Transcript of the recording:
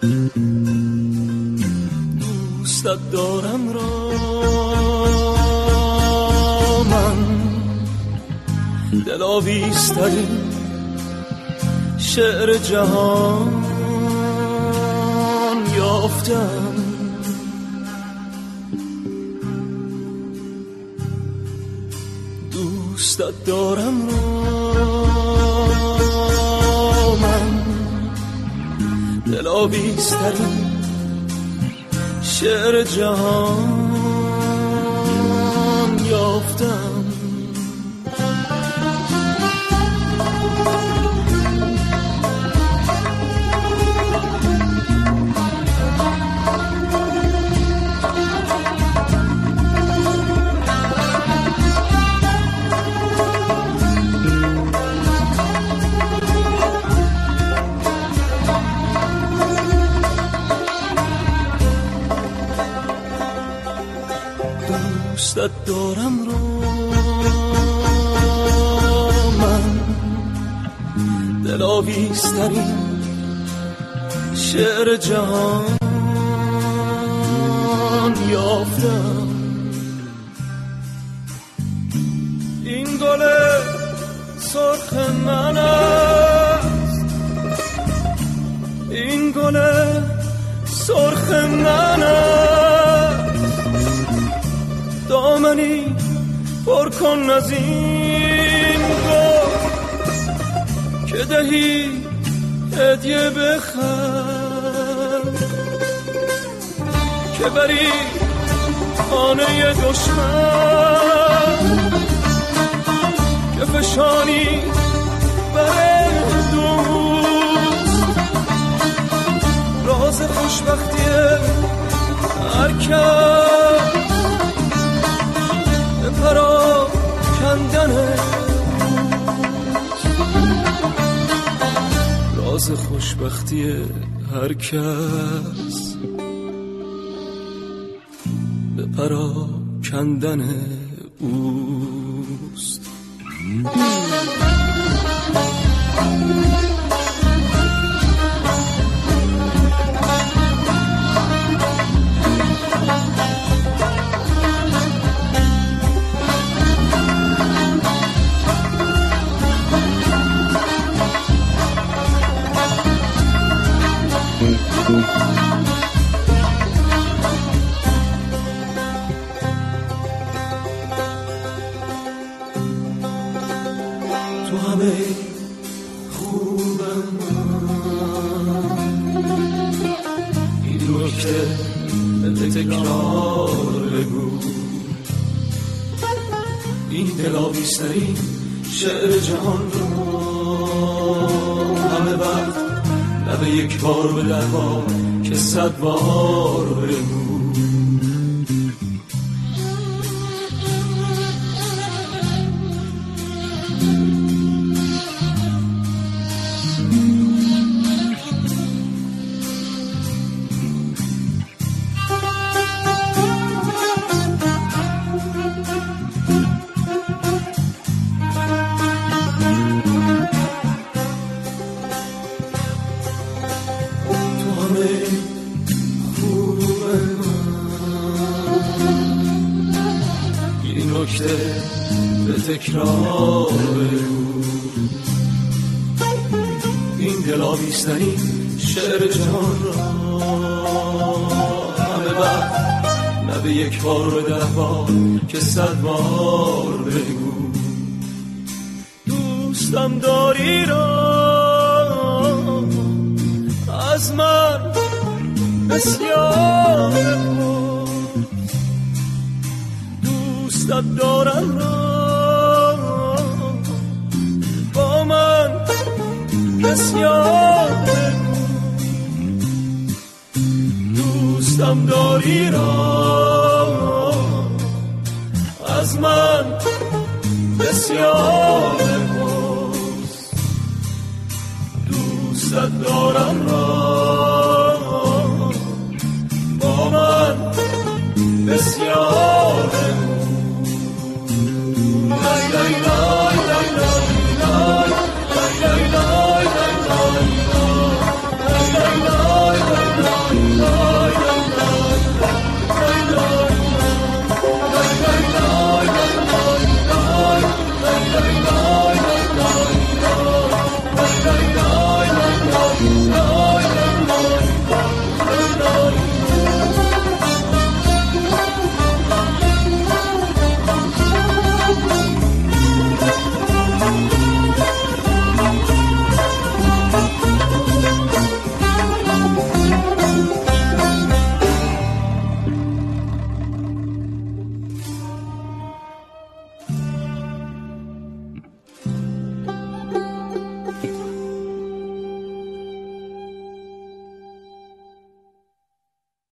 دوستت دارم را من دلاویزترین شعر جهان یافتم. دوستت دارم را من دلاویزترین شعر جهان یافتم. دوستت دارم را من دلاویزترین شعر جهان یافتم. این گل سرخ من است، این گل سرخ من است، دامنی پر کن از این گل که دهی هدیه بخر، که بری خانه دشمن، که فشانی بر دوست راز خوشبختی هر کس، به پرا کندن راز خوشبختی هر کس، به پرا کندن اوست. تو همه خوبم، این نکته به تکرار بگو، این دلاویزترین شعر جهان رو همه وقت نه به یک بار به 10 بار که 100 بار بگو. به تکرار بگو، این دلاویزترین شعر جهان را همه وقت نه به یک بار به 10 بار که 100 بار بگو. دوستم داری را از من بسیار بپرس، دوستت دارم را با من بسیار بگو. دوستم داری را از من بسیار بپرس، دوستت دارم را